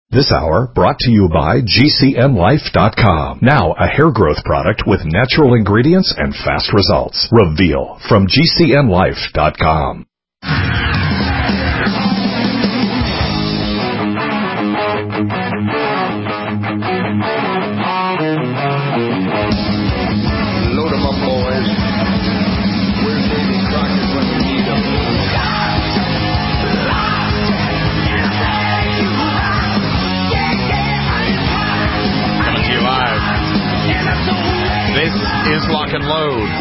This hour brought to you by GCNlife.com. Now a hair growth product with natural ingredients and fast results. Reveal from GCNlife.com. Load 'em up, boys. Where's Davy Crockett when you need him? Coming to you live. This is Lock and Load.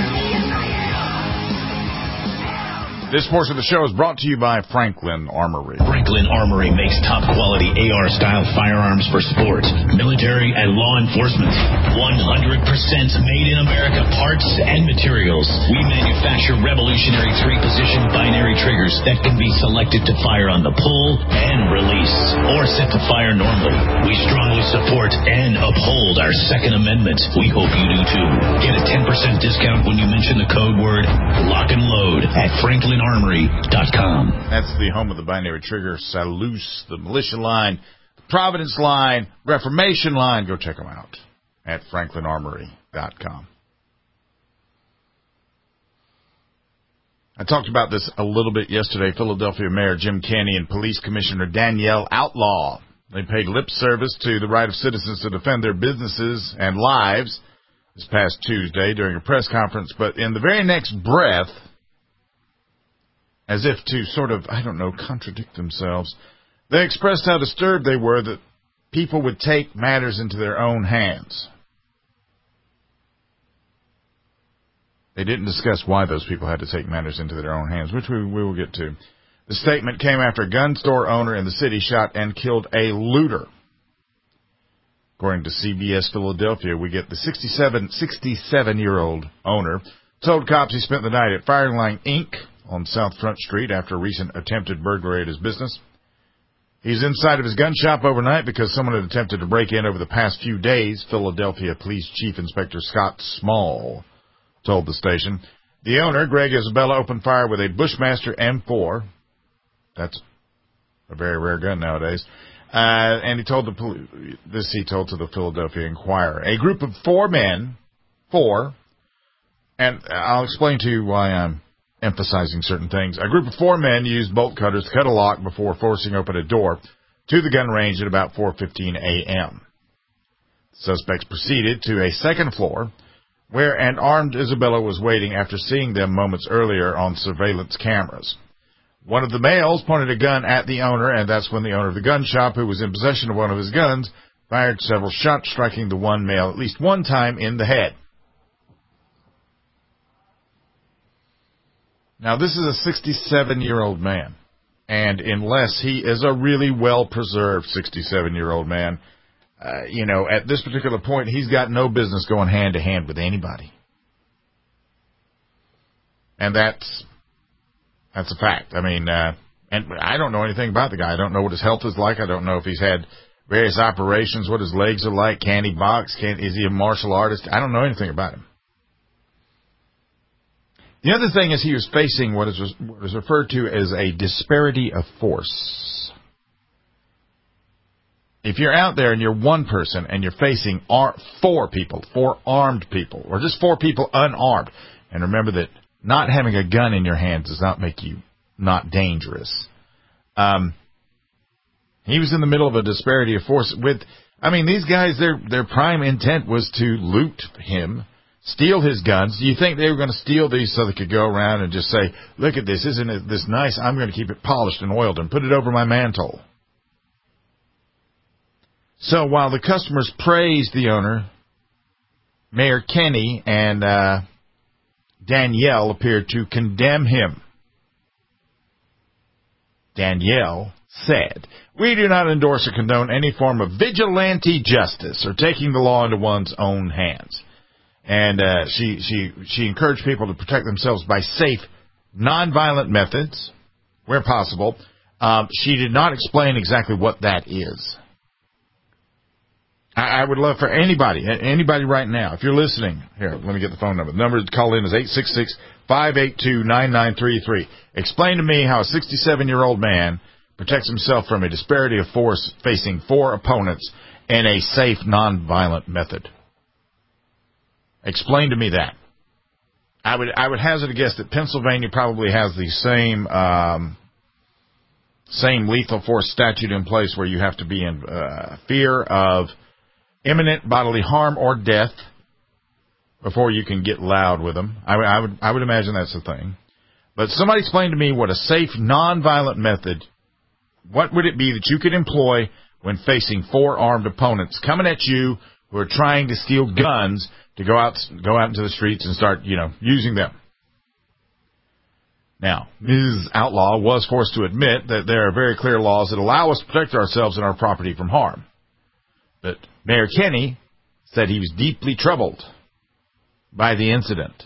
This portion of the show is brought to you by Franklin Armory. Franklin Armory makes top-quality AR-style firearms for sport, military, and law enforcement. 100% made in America parts and materials. We manufacture revolutionary three-position binary triggers that can be selected to fire on the pull and release, or set to fire normally. We strongly support and uphold our Second Amendment. We hope you do too. Get a 10% discount when you mention the code word Lock and Load at FranklinArmory.com. That's the home of the binary trigger, Salus, the militia line, the Providence line, Reformation line. Go check them out at FranklinArmory.com. I talked about this a little bit yesterday. Philadelphia Mayor Jim Kenney and Police Commissioner Danielle Outlaw. They paid lip service to the right of citizens to defend their businesses and lives this past Tuesday during a press conference. But in the very next breath, as if to sort of, contradict themselves, they expressed how disturbed they were that people would take matters into their own hands. They didn't discuss why those people had to take matters into their own hands, which we will get to. The statement came after a gun store owner in the city shot and killed a looter. According to CBS Philadelphia, we get the 67-year-old owner told cops he spent the night at Firing Line Inc. on South Front Street after a recent attempted burglary at his business. He's inside of his gun shop overnight because someone had attempted to break in over the past few days, Philadelphia Police Chief Inspector Scott Small told the station. The owner, Greg Isabella, opened fire with a Bushmaster M4. That's a very rare gun nowadays. And he told to the Philadelphia Inquirer. A group of four, and I'll explain to you why I'm emphasizing certain things. A group of four men used bolt cutters to cut a lock before forcing open a door to the gun range at about 4:15 a.m. Suspects proceeded to a second floor where an armed Isabella was waiting after seeing them moments earlier on surveillance cameras. One of the males pointed a gun at the owner, and that's when the owner of the gun shop, who was in possession of one of his guns, fired several shots, striking the one male at least one time in the head. Now, this is a 67-year-old man, and unless he is a really well-preserved 67-year-old man, at this particular point, he's got no business going hand-to-hand with anybody. And that's a fact. And I don't know anything about the guy. I don't know what his health is like. I don't know if he's had various operations, what his legs are like. Can he box? Is he a martial artist? I don't know anything about him. The other thing is he was facing what is referred to as a disparity of force. If you're out there and you're one person and you're facing four armed people, or just four people unarmed, and remember that not having a gun in your hands does not make you not dangerous. He was in the middle of a disparity of force these guys, their prime intent was to loot him, steal his guns. Do you think they were going to steal these so they could go around and just say, look at this, isn't it this nice? I'm going to keep it polished and oiled and put it over my mantle. So while the customers praised the owner, Mayor Kenney and Danielle appeared to condemn him. Danielle said, "We do not endorse or condone any form of vigilante justice or taking the law into one's own hands." And she encouraged people to protect themselves by safe, nonviolent methods where possible. She did not explain exactly what that is. I would love for anybody right now, if you're listening, here, let me get the phone number. The number to call in is 866-582-9933. Explain to me how a 67-year-old man protects himself from a disparity of force facing 4 opponents in a safe, non-violent method. Explain to me that. I would hazard a guess that Pennsylvania probably has the same lethal force statute in place where you have to be in fear of imminent bodily harm or death before you can get loud with them. I would imagine that's the thing. But somebody explain to me what a safe, non-violent method, what would it be that you could employ when facing 4 armed opponents coming at you who are trying to steal guns to go out into the streets and start, using them. Now, Ms. Outlaw was forced to admit that there are very clear laws that allow us to protect ourselves and our property from harm. But Mayor Kenney said he was deeply troubled by the incident.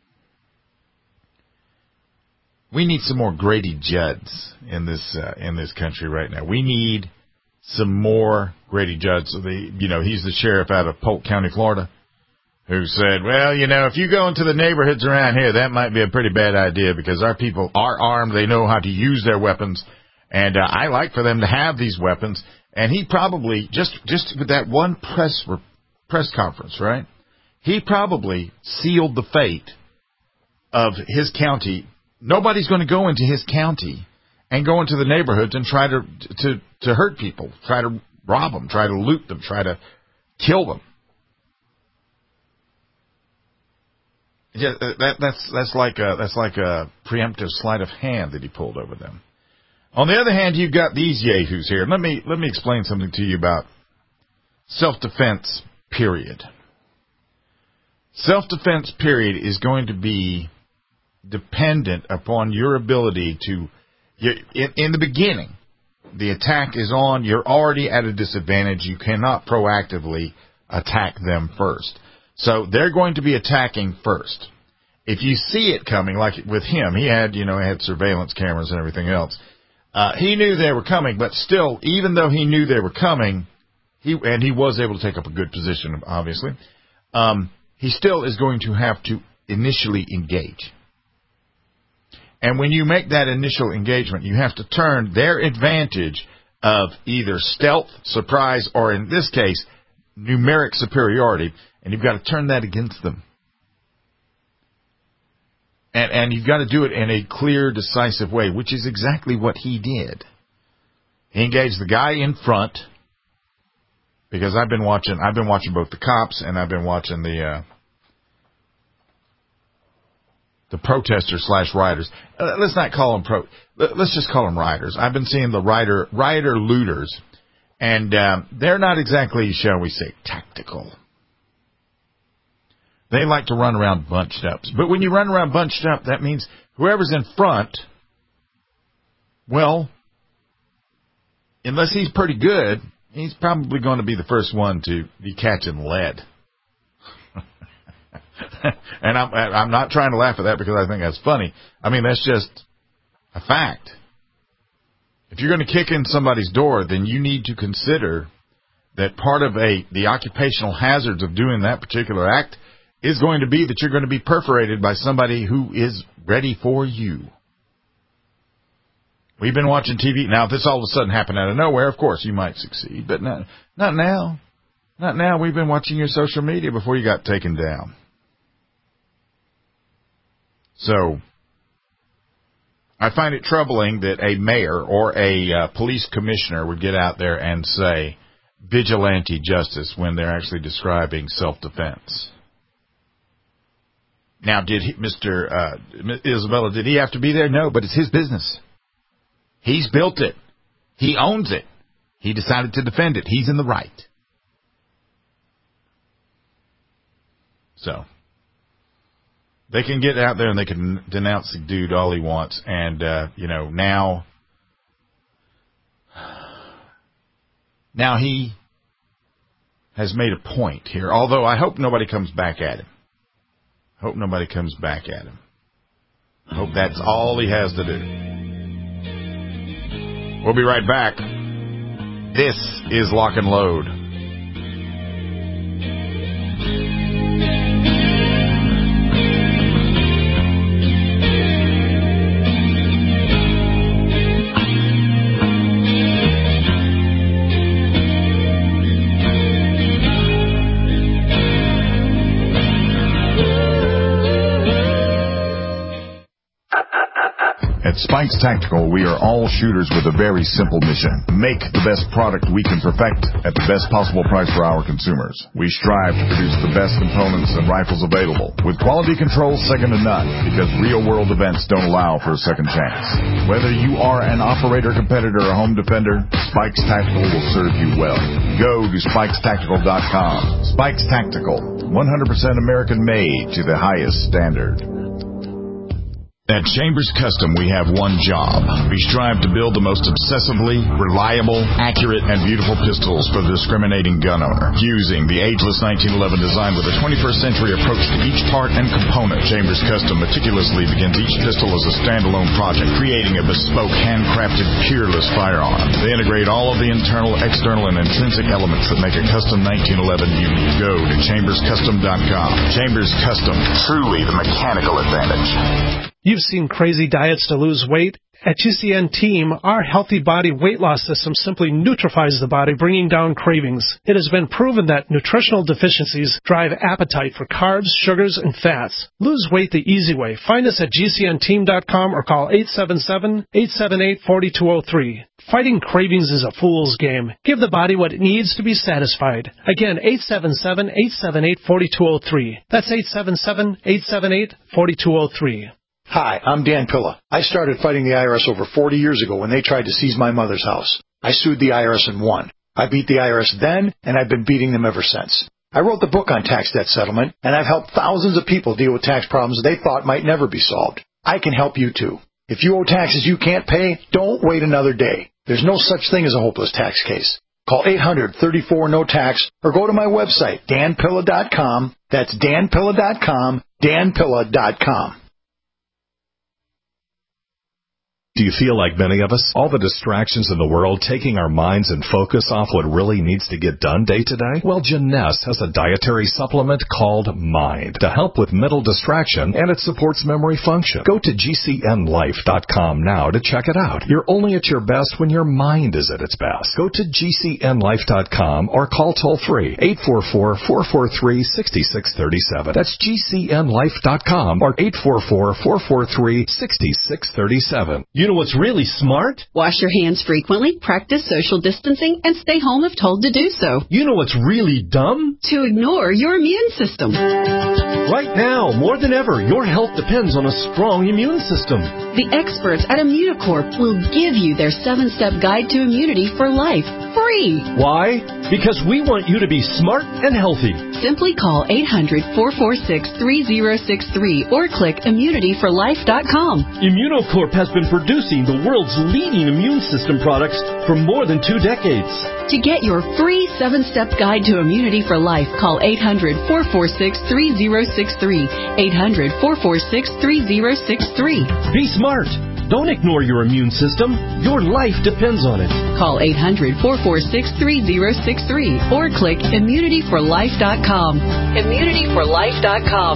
We need some more Grady Judds in this country right now. We need some more Grady Judds. He's the sheriff out of Polk County, Florida, who said, well, if you go into the neighborhoods around here, that might be a pretty bad idea because our people are armed. They know how to use their weapons. And I like for them to have these weapons. And he probably, just with that one press conference, right? He probably sealed the fate of his county. Nobody's going to go into his county and go into the neighborhoods and try to hurt people, try to rob them, try to loot them, try to kill them. Yeah, that's like a preemptive sleight of hand that he pulled over them. On the other hand, you've got these yahoos here. Let me explain something to you about self-defense, period. Self-defense, period, is going to be dependent upon your ability to, in the beginning, the attack is on, you're already at a disadvantage. You cannot proactively attack them first. So they're going to be attacking first. If you see it coming, like with him, he had surveillance cameras and everything else. He knew they were coming, but still, even though he knew they were coming, he was able to take up a good position, obviously. He still is going to have to initially engage. And when you make that initial engagement, you have to turn their advantage of either stealth, surprise, or in this case, numeric superiority, and you've got to turn that against them. And you've got to do it in a clear, decisive way, which is exactly what he did. He engaged the guy in front, because I've been watching both the cops and I've been watching the protesters / rioters. Let's not call them let's just call them rioters. I've been seeing the rioter looters, and they're not exactly, shall we say, tactical. They like to run around bunched up. But when you run around bunched up, that means whoever's in front, well, unless he's pretty good, he's probably going to be the first one to be catching lead. And I'm not trying to laugh at that because I think that's funny. I mean, that's just a fact. If you're going to kick in somebody's door, then you need to consider that part of the occupational hazards of doing that particular act is going to be that you're going to be perforated by somebody who is ready for you. We've been watching TV. Now, if this all of a sudden happened out of nowhere, of course, you might succeed. But not now. Not now. We've been watching your social media before you got taken down. So, I find it troubling that a mayor or a police commissioner would get out there and say vigilante justice when they're actually describing self-defense. Now, did Mr. Isabella, did he have to be there? No, but it's his business. He's built it. He owns it. He decided to defend it. He's in the right. So, they can get out there and they can denounce the dude all he wants. And, now he has made a point here. Although I hope nobody comes back at him. I hope that's all he has to do. We'll be right back. This is Lock and Load. Spikes Tactical, we are all shooters with a very simple mission. Make the best product we can perfect at the best possible price for our consumers. We strive to produce the best components and rifles available, with quality control second to none, because real-world events don't allow for a second chance. Whether you are an operator, competitor, or home defender, Spikes Tactical will serve you well. Go to SpikesTactical.com. Spikes Tactical, 100% American-made to the highest standard. At Chambers Custom, we have one job. We strive to build the most obsessively reliable, accurate, and beautiful pistols for the discriminating gun owner. Using the ageless 1911 design with a 21st century approach to each part and component, Chambers Custom meticulously begins each pistol as a standalone project, creating a bespoke, handcrafted, peerless firearm. They integrate all of the internal, external, and intrinsic elements that make a custom 1911 unique. Go to ChambersCustom.com. Chambers Custom, truly the mechanical advantage. You've seen crazy diets to lose weight. At GCN Team, our healthy body weight loss system simply neutralizes the body, bringing down cravings. It has been proven that nutritional deficiencies drive appetite for carbs, sugars, and fats. Lose weight the easy way. Find us at GCNteam.com or call 877-878-4203. Fighting cravings is a fool's game. Give the body what it needs to be satisfied. Again, 877-878-4203. That's 877-878-4203. Hi, I'm Dan Pilla. I started fighting the IRS over 40 years ago when they tried to seize my mother's house. I sued the IRS and won. I beat the IRS then, and I've been beating them ever since. I wrote the book on tax debt settlement, and I've helped thousands of people deal with tax problems they thought might never be solved. I can help you too. If you owe taxes you can't pay, don't wait another day. There's no such thing as a hopeless tax case. Call 800-34-NO-TAX or go to my website, danpilla.com. That's danpilla.com, danpilla.com. Do you feel like many of us? All the distractions in the world taking our minds and focus off what really needs to get done day to day? Well, Jeunesse has a dietary supplement called Mind to help with mental distraction, and it supports memory function. Go to GCNlife.com now to check it out. You're only at your best when your mind is at its best. Go to GCNlife.com or call toll-free 844-443-6637. That's GCNlife.com or 844-443-6637. You know what's really smart? Wash your hands frequently, practice social distancing, and stay home if told to do so. You know what's really dumb? To ignore your immune system. Right now, more than ever, your health depends on a strong immune system. The experts at Immunocorp will give you their 7-step guide to immunity for life, free. Why? Because we want you to be smart and healthy. Simply call 800-446-3063 or click immunityforlife.com. Immunocorp has been producing the world's leading immune system products for more than 2 decades. To get your free 7-step guide to immunity for life, call 800-446-3063. 800-446-3063. Be smart. Don't ignore your immune system. Your life depends on it. Call 800-446-3063 or click immunityforlife.com. Immunityforlife.com.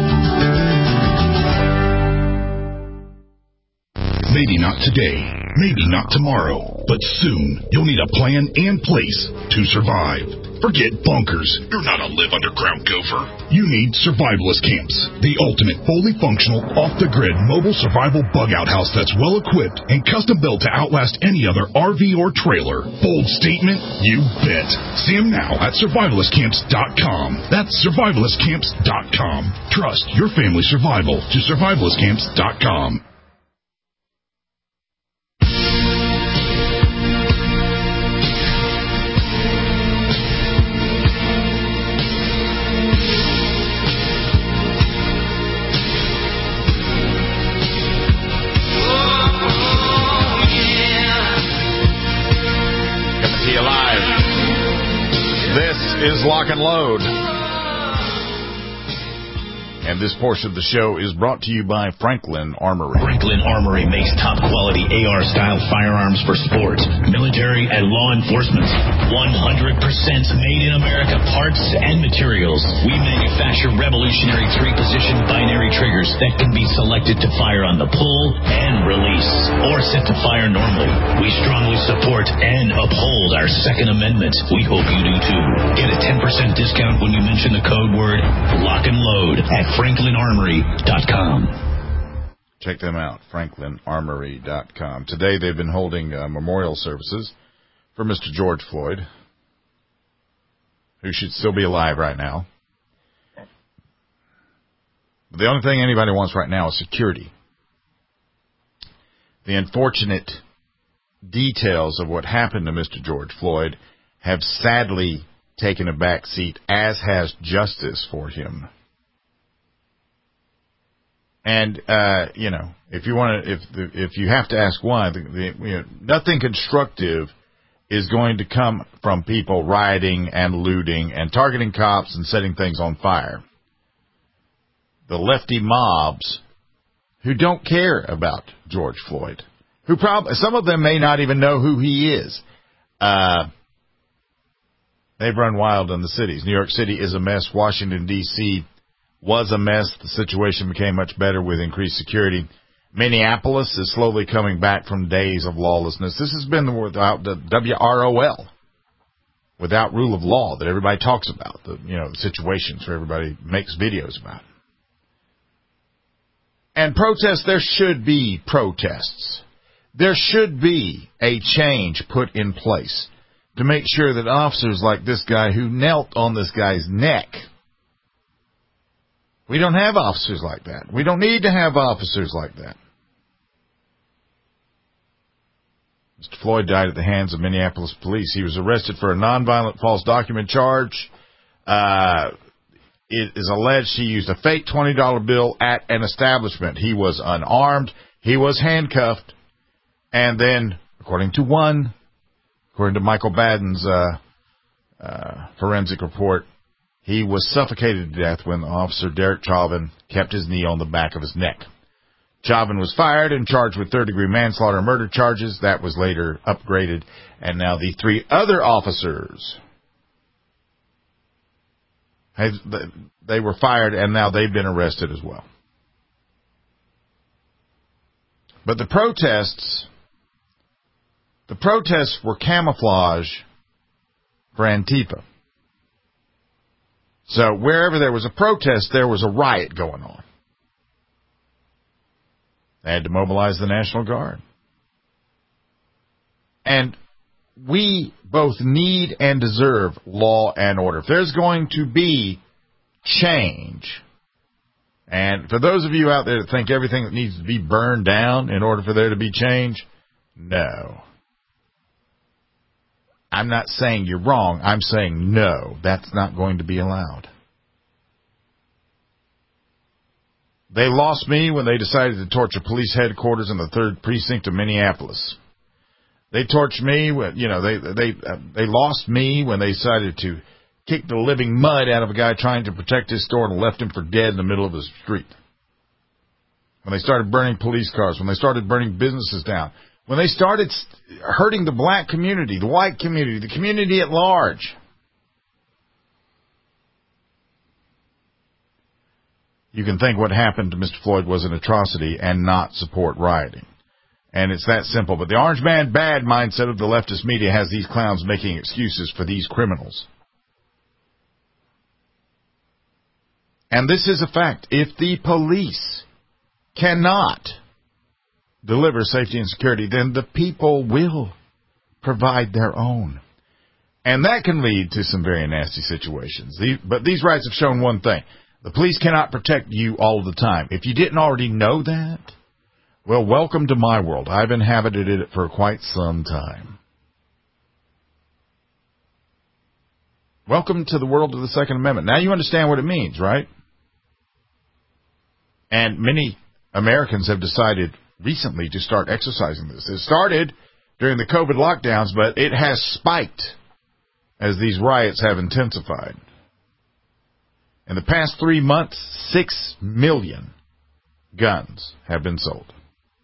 Maybe not today, maybe not tomorrow, but soon you'll need a plan and place to survive. Forget bunkers. You're not a live underground gopher. You need Survivalist Camps, the ultimate fully functional, off-the-grid mobile survival bug-out house that's well-equipped and custom-built to outlast any other RV or trailer. Bold statement? You bet. See them now at survivalistcamps.com. That's survivalistcamps.com. Trust your family's survival to survivalistcamps.com. Is Lock and Load. And this portion of the show is brought to you by Franklin Armory. Franklin Armory makes top-quality AR-style firearms for sports, military, and law enforcement. 100% made in America parts and materials. We manufacture revolutionary 3-position binary triggers that can be selected to fire on the pull and release, or set to fire normally. We strongly support and uphold our Second Amendment. We hope you do too. Get a 10% discount when you mention the code word Lock and Load at FranklinArmory.com. Check them out, franklinarmory.com. Today they've been holding memorial services for Mr. George Floyd, who should still be alive right now. The only thing anybody wants right now is security. The unfortunate details of what happened to Mr. George Floyd have sadly taken a back seat, as has justice for him. And if you want to, if you have to ask why, nothing constructive is going to come from people rioting and looting and targeting cops and setting things on fire. The lefty mobs who don't care about George Floyd, who some of them may not even know who he is. They've run wild in the cities. New York City is a mess. Washington, D.C. was a mess. The situation became much better with increased security. Minneapolis is slowly coming back from days of lawlessness. This has been without the WROL, without rule of law that everybody talks about, the situations where everybody makes videos about. And protests, there should be protests. There should be a change put in place to make sure that officers like this guy who knelt on this guy's neck, we don't have officers like that. We don't need to have officers like that. Mr. Floyd died at the hands of Minneapolis police. He was arrested for a nonviolent false document charge. It is alleged he used a fake $20 bill at an establishment. He was unarmed. He was handcuffed. And then, according to Michael Baden's forensic report, he was suffocated to death when Officer Derek Chauvin kept his knee on the back of his neck. Chauvin was fired and charged with third-degree manslaughter and murder charges. That was later upgraded. And now the three other officers, they were fired, and now they've been arrested as well. But the protests were camouflage for Antifa. So wherever there was a protest, there was a riot going on. They had to mobilize the National Guard. And we both need and deserve law and order. If there's going to be change, and for those of you out there that think everything that needs to be burned down in order for there to be change, no. I'm not saying you're wrong. I'm saying no, that's not going to be allowed. They lost me when they decided to torch a police headquarters in the 3rd Precinct of Minneapolis. They torched me when, they lost me when they decided to kick the living mud out of a guy trying to protect his store and left him for dead in the middle of the street. When they started burning police cars, when they started burning businesses down, when they started hurting the black community, the white community, the community at large. You can think what happened to Mr. Floyd was an atrocity and not support rioting. And it's that simple. But the orange man bad mindset of the leftist media has these clowns making excuses for these criminals. And this is a fact. If the police cannot deliver safety and security, then the people will provide their own. And that can lead to some very nasty situations. But these riots have shown one thing. The police cannot protect you all the time. If you didn't already know that, well, welcome to my world. I've inhabited it for quite some time. Welcome to the world of the Second Amendment. Now you understand what it means, right? And many Americans have decided recently to start exercising this. It started during the COVID lockdowns, but it has spiked as these riots have intensified. In the past 3 months, 6 million guns have been sold.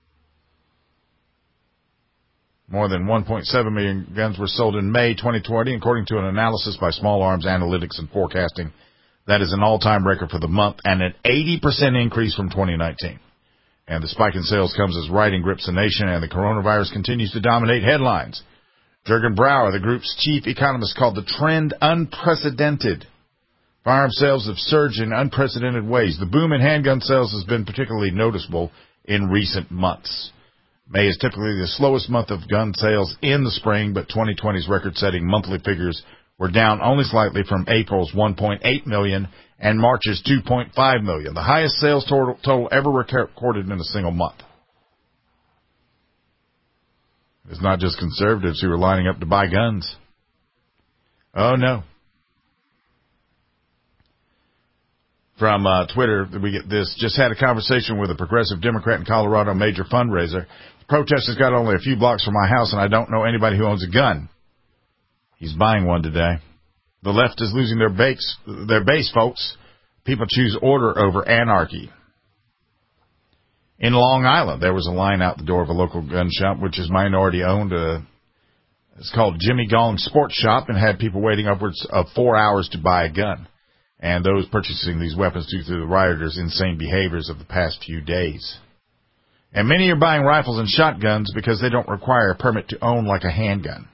More than 1.7 million guns were sold in May 2020, according to an analysis by Small Arms Analytics and Forecasting. That is an all-time record for the month and an 80% increase from 2019. And the spike in sales comes as rioting grips the nation and the coronavirus continues to dominate headlines. Jurgen Brauer, the group's chief economist, called the trend unprecedented. Firearm sales have surged in unprecedented ways. The boom in handgun sales has been particularly noticeable in recent months. May is typically the slowest month of gun sales in the spring, but 2020's record-setting monthly figures were down only slightly from April's 1.8 million and March's 2.5 million, the highest sales total ever recorded in a single month. It's not just conservatives who are lining up to buy guns. Oh, no. From Twitter, we get this. Just had a conversation with a progressive Democrat in Colorado, major fundraiser. The protest has got only a few blocks from my house, and I don't know anybody who owns a gun. He's buying one today. The left is losing their base, folks. People choose order over anarchy. In Long Island, there was a line out the door of a local gun shop, which is minority-owned. It's called Jimmy Gong Sports Shop, and had people waiting upwards of 4 hours to buy a gun. And those purchasing these weapons due to the rioters' insane behaviors of the past few days. And many are buying rifles and shotguns because they don't require a permit to own like a handgun.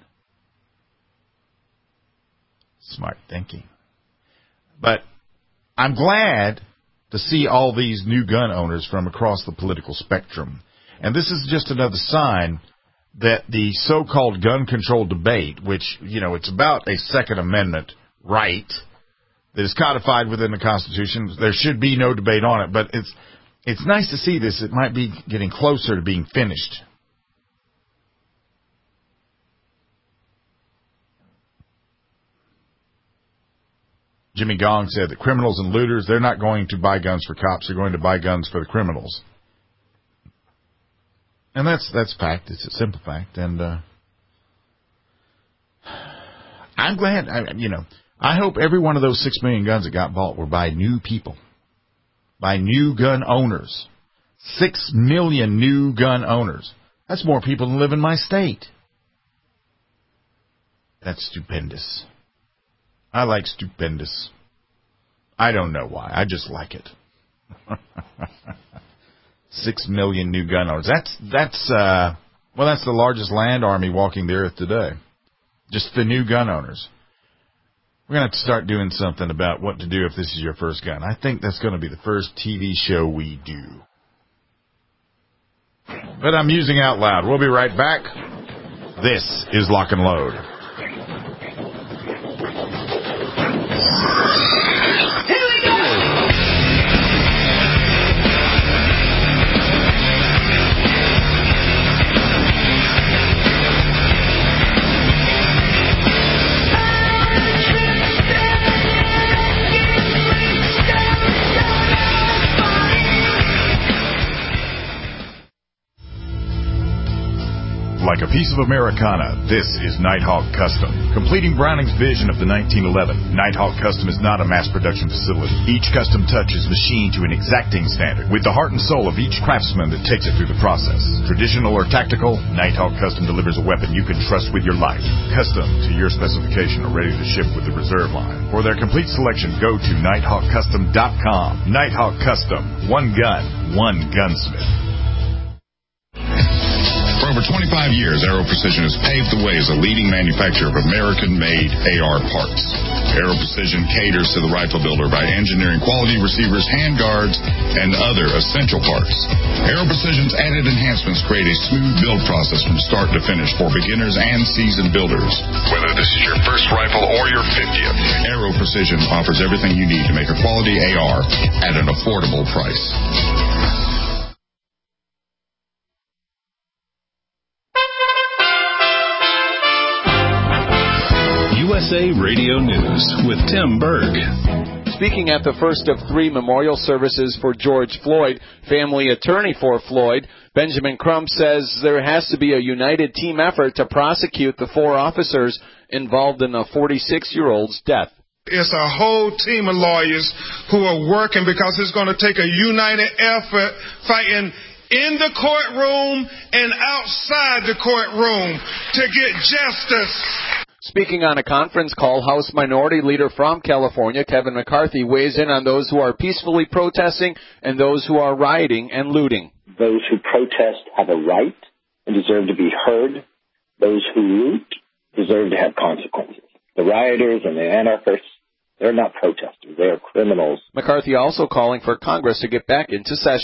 Smart thinking. But I'm glad to see all these new gun owners from across the political spectrum. And this is just another sign that the so-called gun control debate, which, it's about a Second Amendment right that is codified within the Constitution. There should be no debate on it, but it's nice to see this. It might be getting closer to being finished. Jimmy Gong said that criminals and looters, they're not going to buy guns for cops. They're going to buy guns for the criminals. And that's fact. It's a simple fact. And I'm glad, I hope every one of those 6 million guns that got bought were by new people, by new gun owners. 6 million new gun owners. That's more people than live in my state. That's stupendous. I like stupendous. I don't know why. I just like it. 6 million new gun owners. That's the largest land army walking the earth today. Just the new gun owners. We're going to have to start doing something about what to do if this is your first gun. I think that's going to be the first TV show we do. But I'm musing out loud. We'll be right back. This is Lock and Load. Like a piece of Americana, this is Nighthawk Custom. Completing Browning's vision of the 1911, Nighthawk Custom is not a mass production facility. Each custom touch is machined to an exacting standard, with the heart and soul of each craftsman that takes it through the process. Traditional or tactical, Nighthawk Custom delivers a weapon you can trust with your life. Custom to your specification or ready to ship with the reserve line. For their complete selection, go to NighthawkCustom.com. Nighthawk Custom. One gun, one gunsmith. For over 25 years, Aero Precision has paved the way as a leading manufacturer of American-made AR parts. Aero Precision caters to the rifle builder by engineering quality receivers, handguards, and other essential parts. Aero Precision's added enhancements create a smooth build process from start to finish for beginners and seasoned builders. Whether this is your first rifle or your 50th, Aero Precision offers everything you need to make a quality AR at an affordable price. USA Radio News with Tim Berg. Speaking at the first of 3 memorial services for George Floyd, family attorney for Floyd, Benjamin Crump says there has to be a united team effort to prosecute the 4 officers involved in the 46-year-old's death. It's a whole team of lawyers who are working because it's going to take a united effort fighting in the courtroom and outside the courtroom to get justice. Speaking on a conference call, House Minority Leader from California, Kevin McCarthy, weighs in on those who are peacefully protesting and those who are rioting and looting. Those who protest have a right and deserve to be heard. Those who loot deserve to have consequences. The rioters and the anarchists, they're not protesters. They are criminals. McCarthy also calling for Congress to get back into session.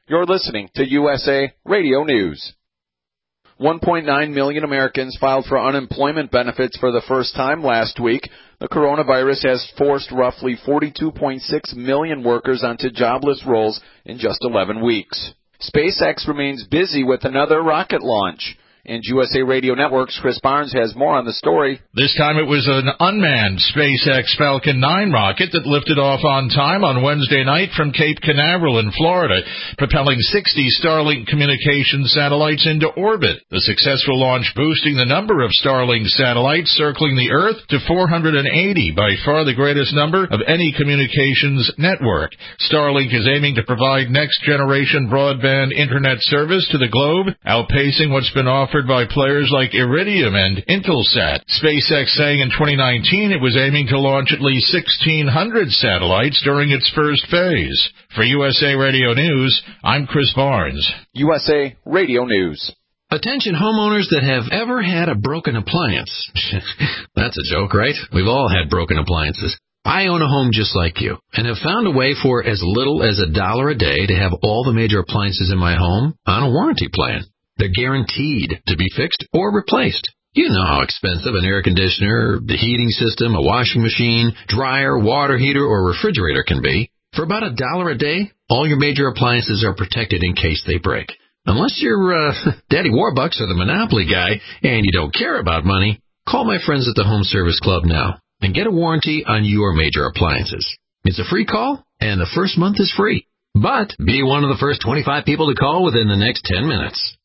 You're listening to USA Radio News. 1.9 million Americans filed for unemployment benefits for the first time last week. The coronavirus has forced roughly 42.6 million workers onto jobless rolls in just 11 weeks. SpaceX remains busy with another rocket launch. And USA Radio Network's Chris Barnes has more on the story. This time it was an unmanned SpaceX Falcon 9 rocket that lifted off on time on Wednesday night from Cape Canaveral in Florida, propelling 60 Starlink communications satellites into orbit. The successful launch boosting the number of Starlink satellites circling the Earth to 480, by far the greatest number of any communications network. Starlink is aiming to provide next-generation broadband internet service to the globe, outpacing what's been offered by players like Iridium and Intelsat. SpaceX saying in 2019 it was aiming to launch at least 1,600 satellites during its first phase. For USA Radio News, I'm Chris Barnes. USA Radio News. Attention homeowners that have ever had a broken appliance. That's a joke, right? We've all had broken appliances. I own a home just like you and have found a way for as little as $1 a day to have all the major appliances in my home on a warranty plan. They're guaranteed to be fixed or replaced. You know how expensive an air conditioner, the heating system, a washing machine, dryer, water heater, or refrigerator can be. For about $1 a day, all your major appliances are protected in case they break. Unless you're Daddy Warbucks or the Monopoly guy and you don't care about money, call my friends at the Home Service Club now and get a warranty on your major appliances. It's a free call, and the first month is free. But be one of the first 25 people to call within the next 10 minutes.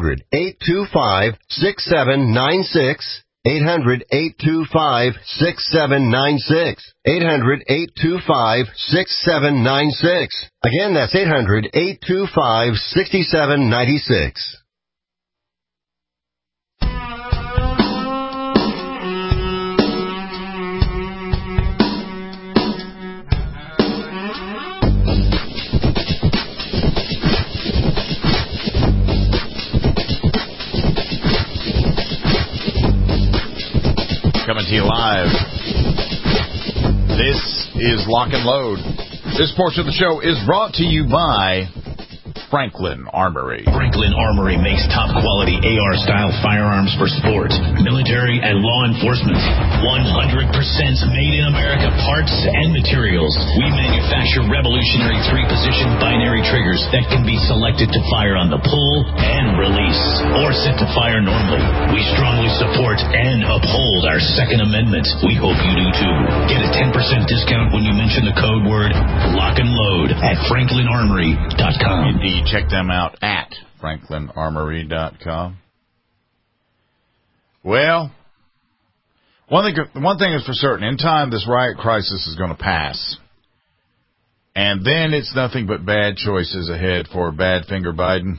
800-825-6796. 800-825-6796. 800-825-6796. Again, that's 800-825-6796. Coming to you live. This is Lock and Load. This portion of the show is brought to you by Franklin Armory. Franklin Armory makes top-quality AR-style firearms for sport, military, and law enforcement. 100% made in America parts and materials. We manufacture revolutionary 3-position binary triggers that can be selected to fire on the pull and release, or set to fire normally. We strongly support and uphold our Second Amendment. We hope you do too. Get a 10% discount when you mention the code word Lock and Load at FranklinArmory.com. Indeed. Check them out at FranklinArmory.com. Well, one thing is for certain. In time, this riot crisis is going to pass. And then it's nothing but bad choices ahead for Badfinger Biden.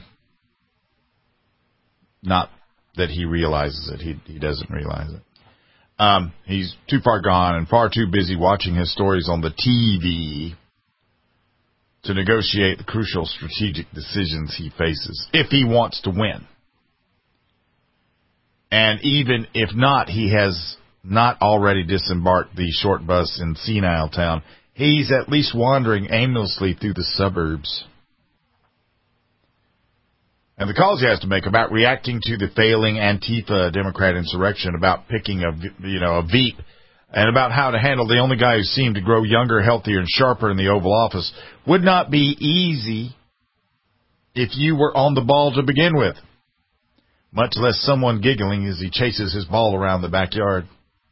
Not that he realizes it. He doesn't realize it. He's too far gone and far too busy watching his stories on the TV to negotiate the crucial strategic decisions he faces, if he wants to win. And even if not, he has not already disembarked the short bus in Senile Town. He's at least wandering aimlessly through the suburbs. And the calls he has to make about reacting to the failing Antifa Democrat insurrection, about picking a Veep, and about how to handle the only guy who seemed to grow younger, healthier, and sharper in the Oval Office would not be easy if you were on the ball to begin with, much less someone giggling as he chases his ball around the backyard.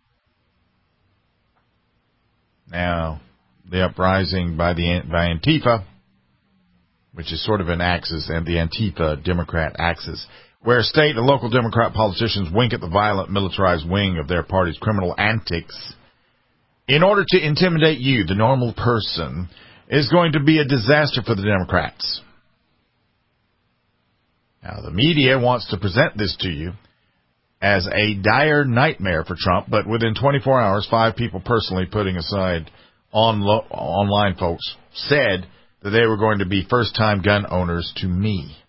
Now, the uprising by Antifa, which is sort of an axis, and the Antifa Democrat axis, where state and local Democrat politicians wink at the violent, militarized wing of their party's criminal antics in order to intimidate you, the normal person, is going to be a disaster for the Democrats. Now, the media wants to present this to you as a dire nightmare for Trump, but within 24 hours, 5 people personally, putting aside online folks, said that they were going to be first-time gun owners to me.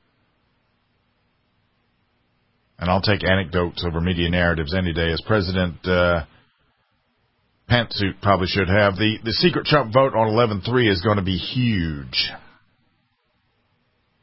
And I'll take anecdotes over media narratives any day, as President Pantsuit probably should have. The secret Trump vote on 11-3 is going to be huge.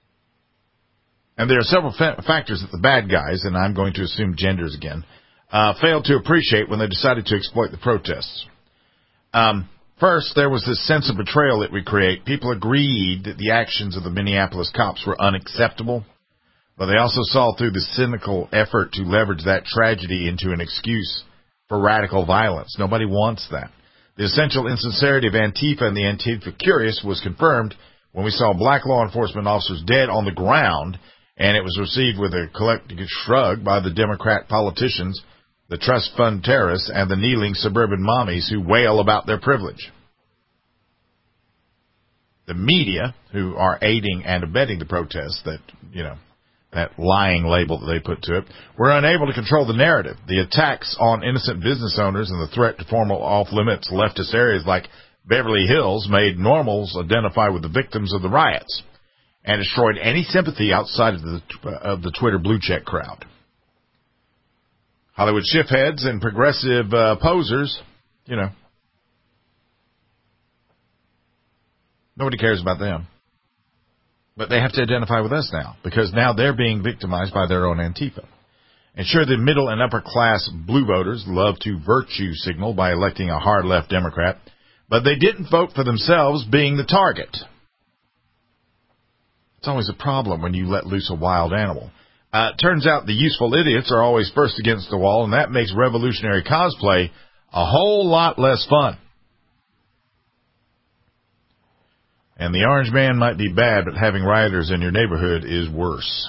And there are several factors that the bad guys, and I'm going to assume genders again, failed to appreciate when they decided to exploit the protests. First, there was this sense of betrayal that we create. People agreed that the actions of the Minneapolis cops were unacceptable, but they also saw through the cynical effort to leverage that tragedy into an excuse for radical violence. Nobody wants that. The essential insincerity of Antifa and the Antifa curious was confirmed when we saw black law enforcement officers dead on the ground, and it was received with a collective shrug by the Democrat politicians, the trust fund terrorists, and the kneeling suburban mommies who wail about their privilege. The media, who are aiding and abetting the protests, that lying label that they put to it, were unable to control the narrative. The attacks on innocent business owners and the threat to formal off-limits leftist areas like Beverly Hills made normals identify with the victims of the riots and destroyed any sympathy outside of the Twitter blue check crowd. Hollywood shift-heads and progressive posers, nobody cares about them. But they have to identify with us now, because now they're being victimized by their own Antifa. And sure, the middle and upper class blue voters love to virtue signal by electing a hard left Democrat, but they didn't vote for themselves being the target. It's always a problem when you let loose a wild animal. Turns out the useful idiots are always first against the wall, and that makes revolutionary cosplay a whole lot less fun. And the orange man might be bad, but having rioters in your neighborhood is worse.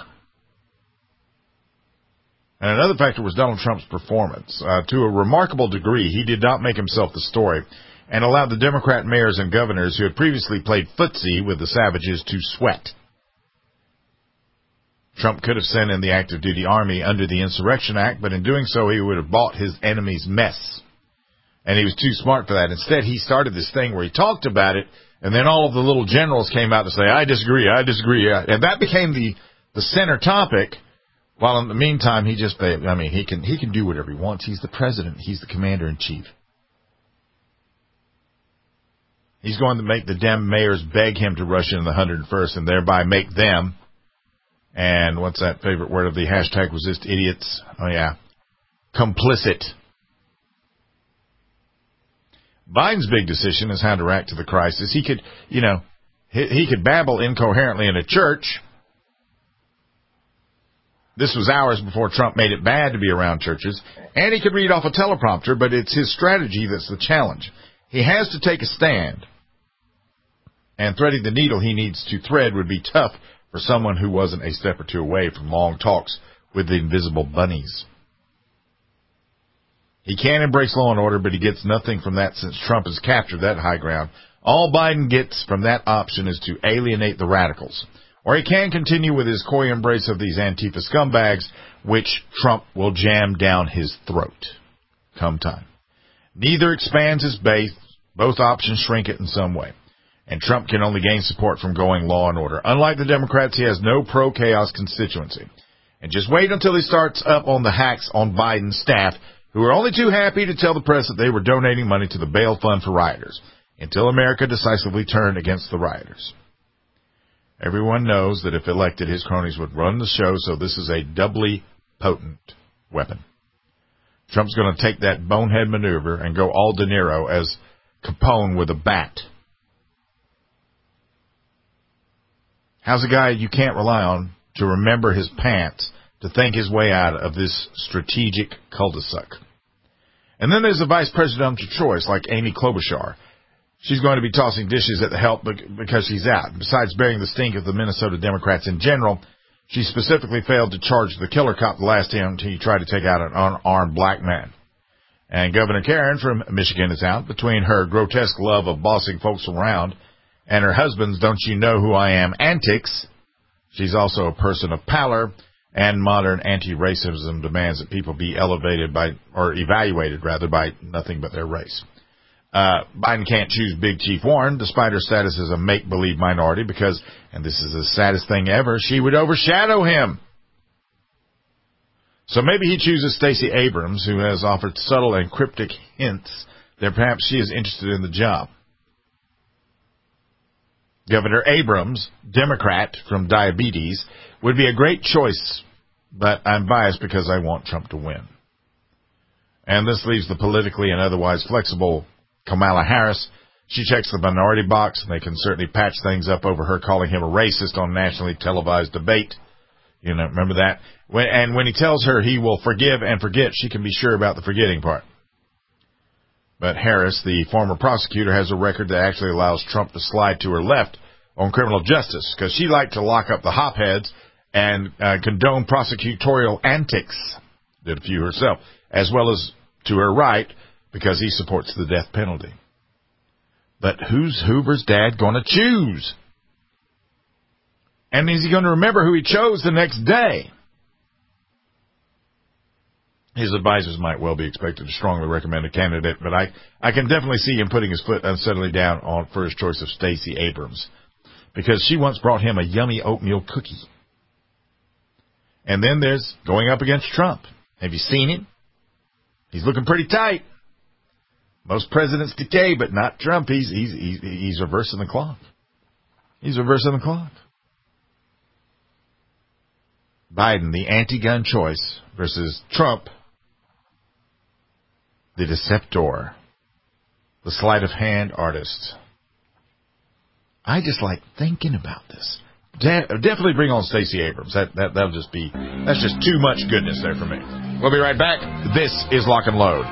And another factor was Donald Trump's performance. To a remarkable degree, he did not make himself the story and allowed the Democrat mayors and governors who had previously played footsie with the savages to sweat. Trump could have sent in the active duty army under the Insurrection Act, but in doing so, he would have bought his enemy's mess. And he was too smart for that. Instead, he started this thing where he talked about it, and then all of the little generals came out to say, I disagree. And that became the center topic, while in the meantime, he can do whatever he wants. He's the president. He's the commander-in-chief. He's going to make the Dem mayors beg him to rush in the 101st and thereby make them, and what's that favorite word of the hashtag resist idiots? Oh, yeah. Complicit. Biden's big decision is how to react to the crisis. He could, he could babble incoherently in a church. This was hours before Trump made it bad to be around churches. And he could read off a teleprompter, but it's his strategy that's the challenge. He has to take a stand. And threading the needle he needs to thread would be tough for someone who wasn't a step or two away from long talks with the invisible bunnies. He can embrace law and order, but he gets nothing from that since Trump has captured that high ground. All Biden gets from that option is to alienate the radicals. Or he can continue with his coy embrace of these Antifa scumbags, which Trump will jam down his throat come time. Neither expands his base. Both options shrink it in some way. And Trump can only gain support from going law and order. Unlike the Democrats, he has no pro-chaos constituency. And just wait until he starts up on the hacks on Biden's staff, who are only too happy to tell the press that they were donating money to the bail fund for rioters, until America decisively turned against the rioters. Everyone knows that if elected, his cronies would run the show, so this is a doubly potent weapon. Trump's going to take that bonehead maneuver and go all De Niro as Capone with a bat. How's a guy you can't rely on to remember his pants to think his way out of this strategic cul-de-sac? And then there's the vice presidential choice, like Amy Klobuchar. She's going to be tossing dishes at the help because she's out. Besides bearing the stink of the Minnesota Democrats in general, she specifically failed to charge the killer cop the last time he tried to take out an unarmed black man. And Governor Karen from Michigan is out. Between her grotesque love of bossing folks around and her husband's don't you know who I am antics, she's also a person of pallor, and modern anti-racism demands that people be evaluated by nothing but their race. Biden can't choose Big Chief Warren, despite her status as a make-believe minority, because, and this is the saddest thing ever, she would overshadow him. So maybe he chooses Stacey Abrams, who has offered subtle and cryptic hints that perhaps she is interested in the job. Governor Abrams, Democrat from Diabetes, would be a great choice, but I'm biased because I want Trump to win. And this leaves the politically and otherwise flexible Kamala Harris. She checks the minority box, and they can certainly patch things up over her calling him a racist on nationally televised debate. You know, remember that? When he tells her he will forgive and forget, she can be sure about the forgetting part. But Harris, the former prosecutor, has a record that actually allows Trump to slide to her left on criminal justice, because she liked to lock up the hopheads and condone prosecutorial antics, did a few herself, as well as to her right, because he supports the death penalty. But who's Hoover's dad going to choose? And is he going to remember who he chose the next day? His advisors might well be expected to strongly recommend a candidate, but I can definitely see him putting his foot unsteadily down for his choice of Stacey Abrams, because she once brought him a yummy oatmeal cookie. And then there's going up against Trump. Have you seen him? He's looking pretty tight. Most presidents decay, but not Trump. He's reversing the clock. He's reversing the clock. Biden, the anti-gun choice, versus Trump, the deceptor, the sleight of hand artist. I just like thinking about this. Definitely bring on Stacey Abrams. That's just too much goodness there for me. We'll be right back. This is Lock and Load.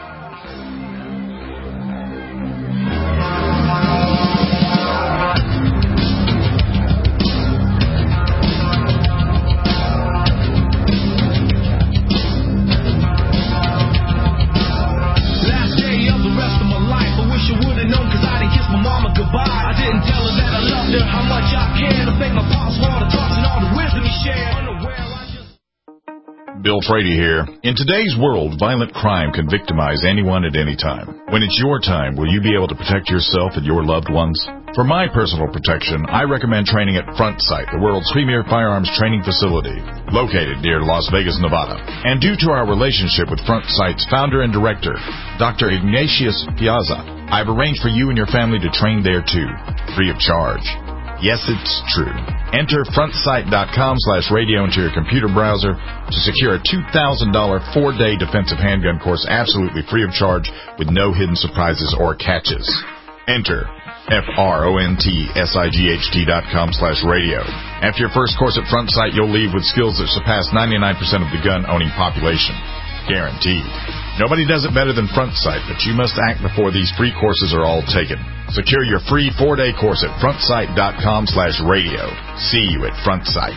Bill Frady here. In today's world, violent crime can victimize anyone at any time. When it's your time, will you be able to protect yourself and your loved ones? For my personal protection, I recommend training at Front Sight, the world's premier firearms training facility, located near Las Vegas, Nevada. And due to our relationship with Front Sight's founder and director, Dr. Ignatius Piazza, I've arranged for you and your family to train there too, free of charge. Yes, it's true. Enter frontsight.com/radio into your computer browser to secure a $2,000 4-day defensive handgun course absolutely free of charge with no hidden surprises or catches. Enter frontsight.com/radio. After your first course at Front Sight, you'll leave with skills that surpass 99% of the gun-owning population. Guaranteed. Nobody does it better than Front Sight, but you must act before these free courses are all taken. Secure your free 4-day course at frontsight.com/radio. See you at Front Sight.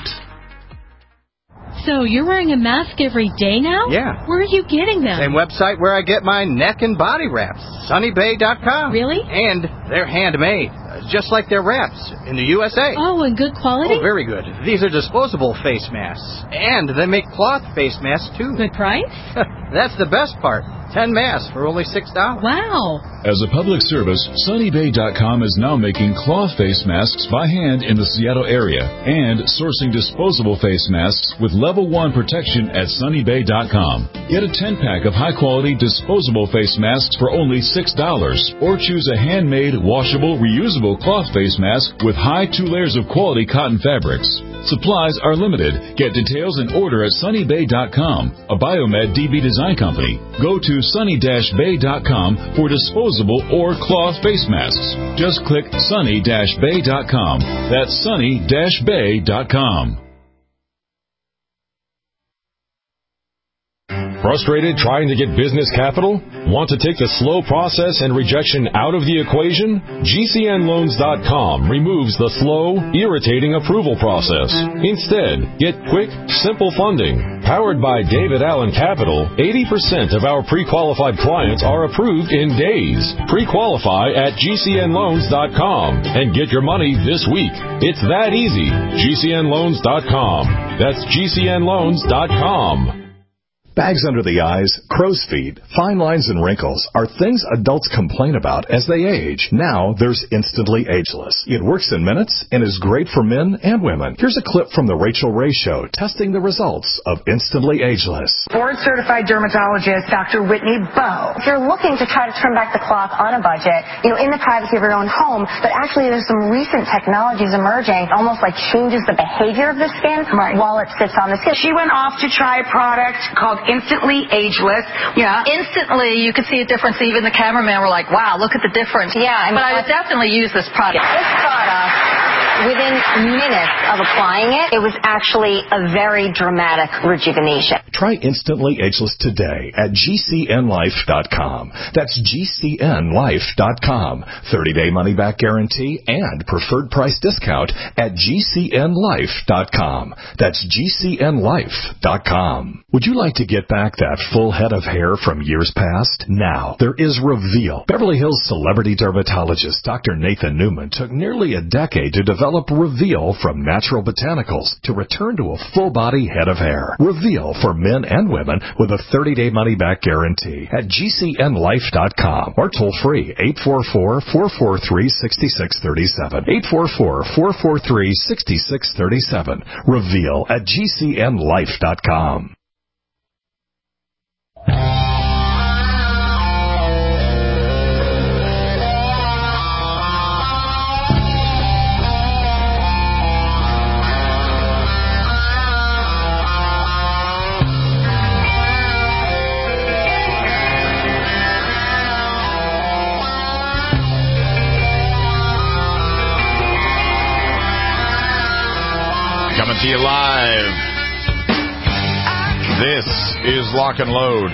So you're wearing a mask every day now? Yeah. Where are you getting them? Same website where I get my neck and body wraps. SunnyBay.com. Really? And they're handmade, just like their wraps in the USA. Oh, and good quality? Oh, very good. These are disposable face masks. And they make cloth face masks, too. Good price? That's the best part. 10 masks for only $6. Wow. As a public service, SunnyBay.com is now making cloth face masks by hand in the Seattle area and sourcing disposable face masks with level 1 protection at SunnyBay.com. Get a 10-pack of high-quality disposable face masks for only $6, or choose a handmade, washable, reusable cloth face mask with high 2 layers of quality cotton fabrics. Supplies are limited. Get details and order at SunnyBay.com, a Biomed DB design company. Go to sunny-bay.com for disposable or cloth face masks. Just click sunny-bay.com. That's sunny-bay.com. Frustrated trying to get business capital? Want to take the slow process and rejection out of the equation? GCNloans.com removes the slow, irritating approval process. Instead, get quick, simple funding. Powered by David Allen Capital, 80% of our pre-qualified clients are approved in days. Pre-qualify at GCNloans.com and get your money this week. It's that easy. GCNloans.com. That's GCNloans.com. Bags under the eyes, crow's feet, fine lines and wrinkles are things adults complain about as they age. Now there's Instantly Ageless. It works in minutes and is great for men and women. Here's a clip from the Rachel Ray Show testing the results of Instantly Ageless. Board-certified dermatologist Dr. Whitney Bowe. If you're looking to try to trim back the cloth on a budget, in the privacy of your own home, but actually there's some recent technologies emerging, almost like changes the behavior of the skin while it sits on the skin. She went off to try a product called Instantly Ageless. Yeah, instantly you could see a difference. Even the cameraman were like, wow, look at the difference. Yeah. But I would definitely use this product. This product, within minutes of applying it, it was actually a very dramatic rejuvenation. Try Instantly Ageless today at GCNlife.com. That's GCNlife.com. 30-day money-back guarantee and preferred price discount at GCNlife.com. That's GCNlife.com. Would you like to get back that full head of hair from years past? Now, there is Reveal. Beverly Hills celebrity dermatologist Dr. Nathan Newman took nearly a decade to develop Reveal from natural botanicals to return to a full-body head of hair. Reveal for men and women with a 30-day money-back guarantee at GCNlife.com or toll-free 844-443-6637. 844-443-6637. Reveal at GCNlife.com. Coming to you live. This is Lock and Load.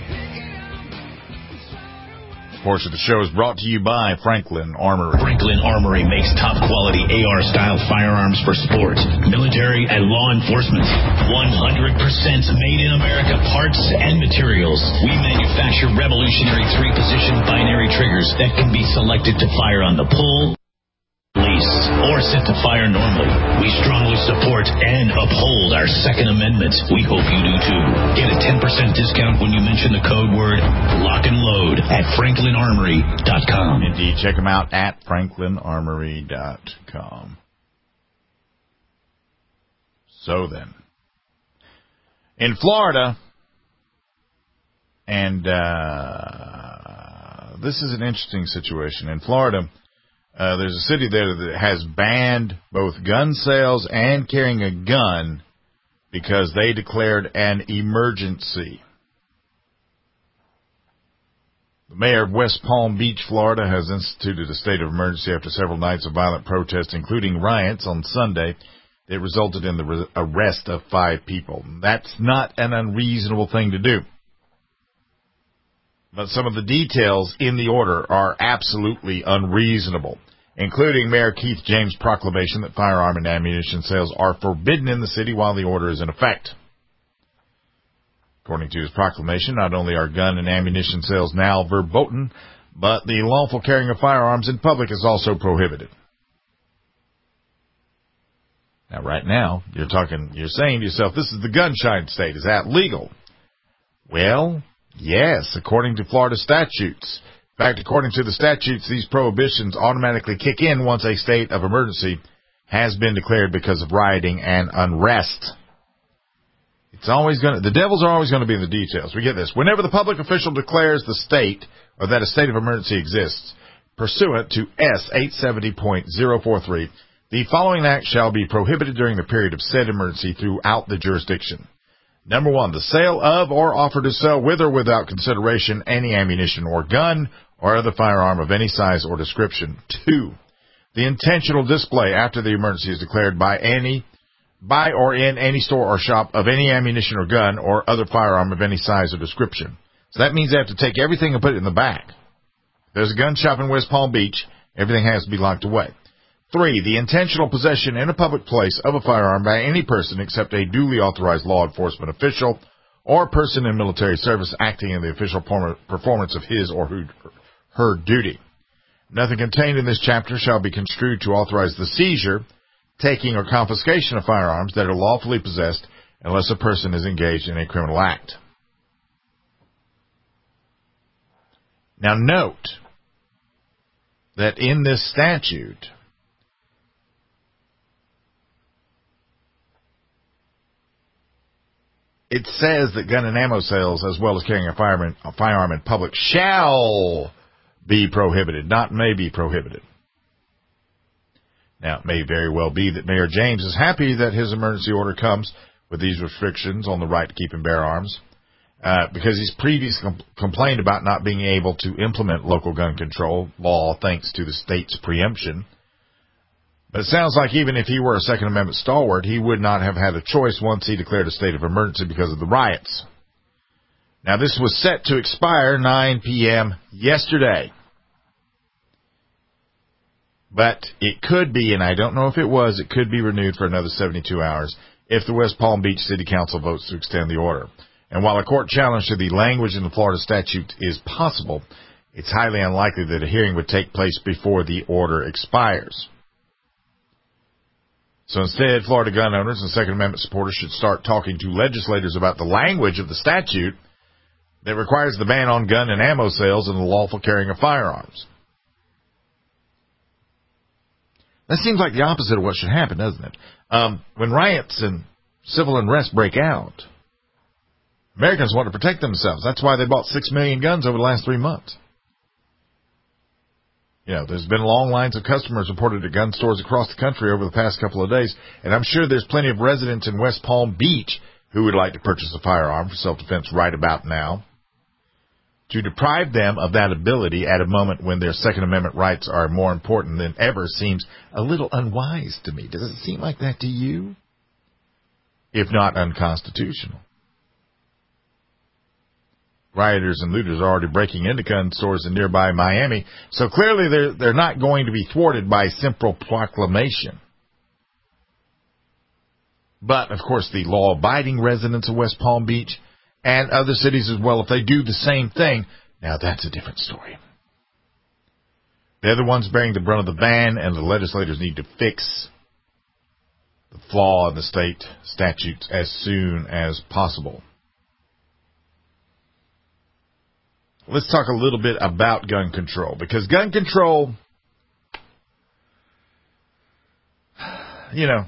This portion of the show is brought to you by Franklin Armory. Franklin Armory makes top quality AR-style firearms for sports, military, and law enforcement. 100% made in America parts and materials. We manufacture revolutionary 3-position binary triggers that can be selected to fire on the pull, release, or set to fire normally. We strongly support and uphold our Second Amendment. We hope you do too. Get a 10% discount when you mention the code word Lock and Load at FranklinArmory.com. Indeed, check them out at FranklinArmory.com. So then, in Florida, and this is an interesting situation. In Florida, there's a city there that has banned both gun sales and carrying a gun because they declared an emergency. The mayor of West Palm Beach, Florida, has instituted a state of emergency after several nights of violent protests, including riots on Sunday. It resulted in the arrest of 5 people. That's not an unreasonable thing to do. But some of the details in the order are absolutely unreasonable, including Mayor Keith James' proclamation that firearm and ammunition sales are forbidden in the city while the order is in effect. According to his proclamation, not only are gun and ammunition sales now verboten, but the lawful carrying of firearms in public is also prohibited. Now, right now, you're saying to yourself, this is the gun-shy state. Is that legal? Well, yes, according to Florida statutes. In fact, according to the statutes, these prohibitions automatically kick in once a state of emergency has been declared because of rioting and unrest. The devils are always going to be in the details. We get this. Whenever the public official declares the state or that a state of emergency exists, pursuant to S 870.043, the following act shall be prohibited during the period of said emergency throughout the jurisdiction. Number 1, the sale of or offer to sell with or without consideration any ammunition or gun or other firearm of any size or description. 2, the intentional display after the emergency is declared by or in any store or shop of any ammunition or gun or other firearm of any size or description. So that means they have to take everything and put it in the back. If there's a gun shop in West Palm Beach, everything has to be locked away. 3, the intentional possession in a public place of a firearm by any person except a duly authorized law enforcement official or person in military service acting in the official performance of his or her duty. Nothing contained in this chapter shall be construed to authorize the seizure, taking, or confiscation of firearms that are lawfully possessed unless a person is engaged in a criminal act. Now note that in this statute, it says that gun and ammo sales, as well as carrying a firearm in public, shall be prohibited, not may be prohibited. Now, it may very well be that Mayor James is happy that his emergency order comes with these restrictions on the right to keep and bear arms, because he's previously complained about not being able to implement local gun control law thanks to the state's preemption. But it sounds like even if he were a Second Amendment stalwart, he would not have had a choice once he declared a state of emergency because of the riots. Now, this was set to expire 9 p.m. yesterday. But it could be, and I don't know if it was, it could be renewed for another 72 hours if the West Palm Beach City Council votes to extend the order. And while a court challenge to the language in the Florida statute is possible, it's highly unlikely that a hearing would take place before the order expires. So instead, Florida gun owners and Second Amendment supporters should start talking to legislators about the language of the statute that requires the ban on gun and ammo sales and the lawful carrying of firearms. That seems like the opposite of what should happen, doesn't it? When riots and civil unrest break out, Americans want to protect themselves. That's why they bought 6 million guns over the last 3 months. You know, there's been long lines of customers reported at gun stores across the country over the past couple of days, and I'm sure there's plenty of residents in West Palm Beach who would like to purchase a firearm for self-defense right about now. To deprive them of that ability at a moment when their Second Amendment rights are more important than ever seems a little unwise to me. Does it seem like that to you? If not unconstitutional. Rioters and looters are already breaking into gun stores in nearby Miami, so clearly they're not going to be thwarted by simple proclamation. But, of course, the law-abiding residents of West Palm Beach and other cities as well, if they do the same thing, now that's a different story. They're the ones bearing the brunt of the ban, and the legislators need to fix the flaw in the state statutes as soon as possible. Let's talk a little bit about gun control, because gun control, you know,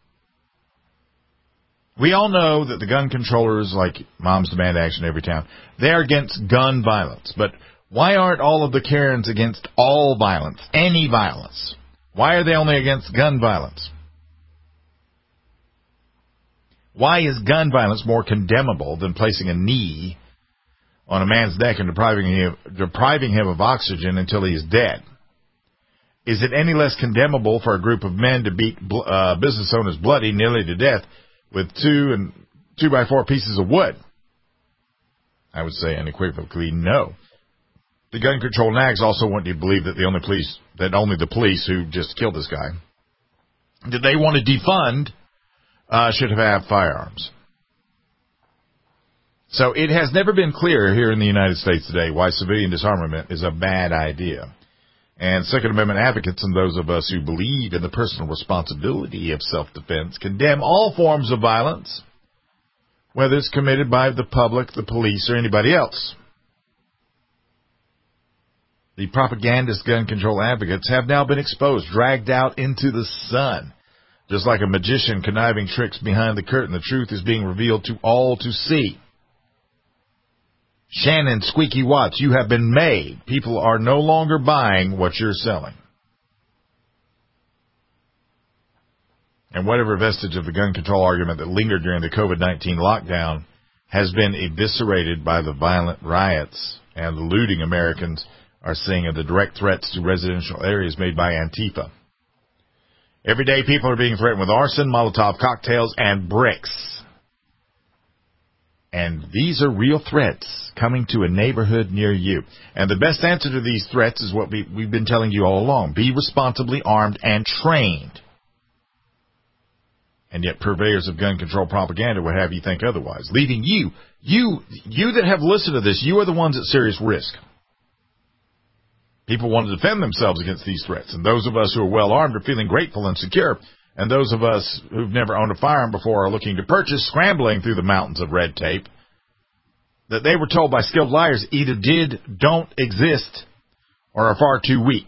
we all know that the gun controllers, like Moms Demand Action Every Town, they're against gun violence. But why aren't all of the Karens against all violence, any violence? Why are they only against gun violence? Why is gun violence more condemnable than placing a knee on a man's neck and depriving him of oxygen until he is dead? Is it any less condemnable for a group of men to beat business owners bloody nearly to death with 2x4 pieces of wood? I would say unequivocally no. The gun control nags also want you to believe that only the police who just killed this guy, that they want to defund, should have firearms. So it has never been clear here in the United States today why civilian disarmament is a bad idea. And Second Amendment advocates and those of us who believe in the personal responsibility of self-defense condemn all forms of violence, whether it's committed by the public, the police, or anybody else. The propagandist gun control advocates have now been exposed, dragged out into the sun. Just like a magician conniving tricks behind the curtain, the truth is being revealed to all to see. Shannon Squeaky Watts, you have been made. People are no longer buying what you're selling. And whatever vestige of the gun control argument that lingered during the COVID-19 lockdown has been eviscerated by the violent riots and the looting Americans are seeing and the direct threats to residential areas made by Antifa. Every day people are being threatened with arson, Molotov cocktails, and bricks. And these are real threats coming to a neighborhood near you. And the best answer to these threats is what we've been telling you all along. Be responsibly armed and trained. And yet purveyors of gun control propaganda would have you think otherwise, leaving you that have listened to this, you are the ones at serious risk. People want to defend themselves against these threats. And those of us who are well armed are feeling grateful and secure. And those of us who've never owned a firearm before are looking to purchase, scrambling through the mountains of red tape that they were told by skilled liars either don't exist, or are far too weak.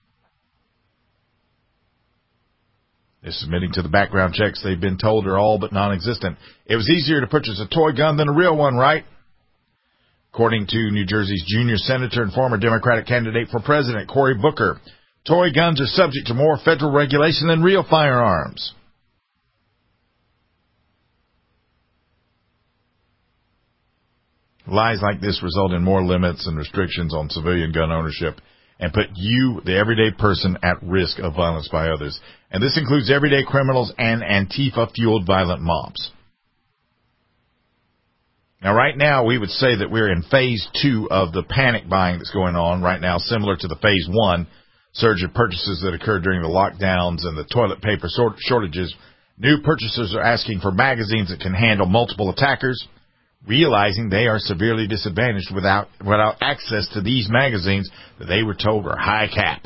They're submitting to the background checks they've been told are all but non-existent. It was easier to purchase a toy gun than a real one, right? According to New Jersey's junior senator and former Democratic candidate for president, Cory Booker, toy guns are subject to more federal regulation than real firearms. Lies like this result in more limits and restrictions on civilian gun ownership and put you, the everyday person, at risk of violence by others. And this includes everyday criminals and Antifa-fueled violent mobs. Now, right now, we would say that we're in phase 2 of the panic buying that's going on right now, similar to the phase 1 surge of purchases that occurred during the lockdowns and the toilet paper shortages. New purchasers are asking for magazines that can handle multiple attackers, realizing they are severely disadvantaged without access to these magazines that they were told are high cap.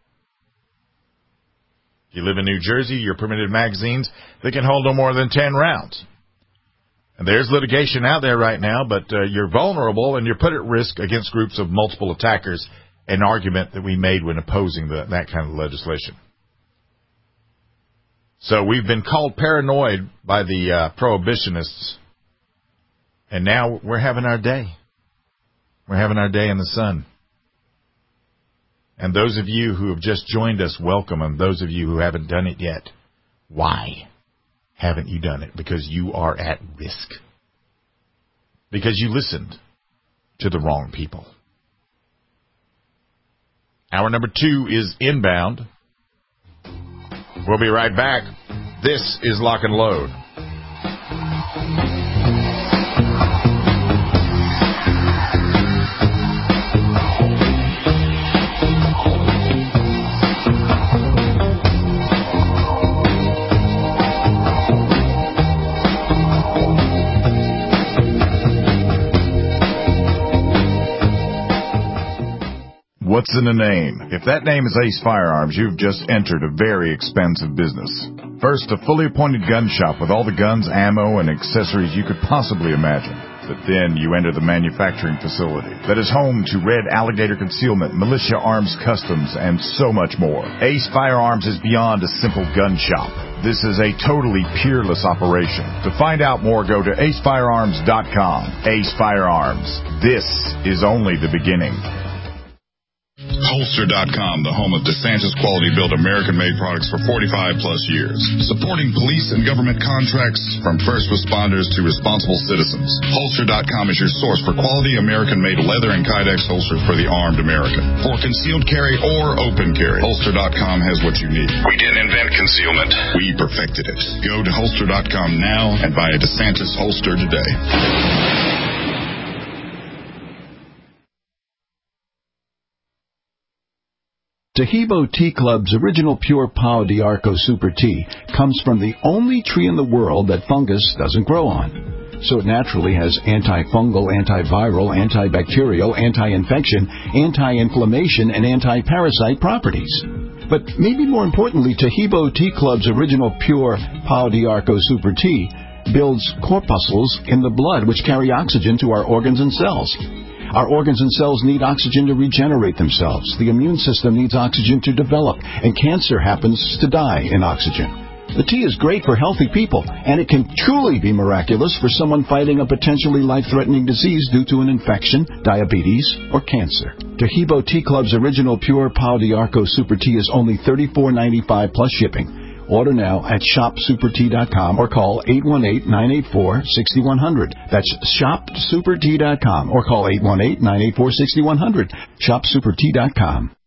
If you live in New Jersey, you're permitted magazines that can hold no more than 10 rounds. And there's litigation out there right now, but you're vulnerable and you're put at risk against groups of multiple attackers, an argument that we made when opposing that kind of legislation. So we've been called paranoid by the prohibitionists, and now we're having our day. We're having our day in the sun. And those of you who have just joined us, welcome. And those of you who haven't done it yet, why haven't you done it? Because you are at risk. Because you listened to the wrong people. Hour number 2 is inbound. We'll be right back. This is Lock and Load. What's in a name? If that name is Ace Firearms, you've just entered a very expensive business. First, a fully appointed gun shop with all the guns, ammo, and accessories you could possibly imagine. But then you enter the manufacturing facility that is home to Red Alligator Concealment, Militia Arms Customs, and so much more. Ace Firearms is beyond a simple gun shop. This is a totally peerless operation. To find out more, go to acefirearms.com. Ace Firearms. This is only the beginning. Holster.com, the home of DeSantis quality-built American-made products for 45-plus years. Supporting police and government contracts from first responders to responsible citizens. Holster.com is your source for quality American-made leather and Kydex holsters for the armed American. For concealed carry or open carry, Holster.com has what you need. We didn't invent concealment. We perfected it. Go to Holster.com now and buy a DeSantis holster today. Tahibo Tea Club's original pure Pau d'Arco Super Tea comes from the only tree in the world that fungus doesn't grow on. So it naturally has antifungal, antiviral, antibacterial, anti-infection, anti-inflammation, and anti-parasite properties. But maybe more importantly, Tahibo Tea Club's original pure Pau d'Arco Super Tea builds corpuscles in the blood which carry oxygen to our organs and cells. Our organs and cells need oxygen to regenerate themselves. The immune system needs oxygen to develop, and cancer happens to die in oxygen. The tea is great for healthy people, and it can truly be miraculous for someone fighting a potentially life-threatening disease due to an infection, diabetes, or cancer. Tahibo Tea Club's original pure Pau d'Arco Super Tea is only $34.95 plus shipping. Order now at shopsupertea.com or call 818-984-6100. That's shopsupertea.com or call 818-984-6100. Shopsupertea.com.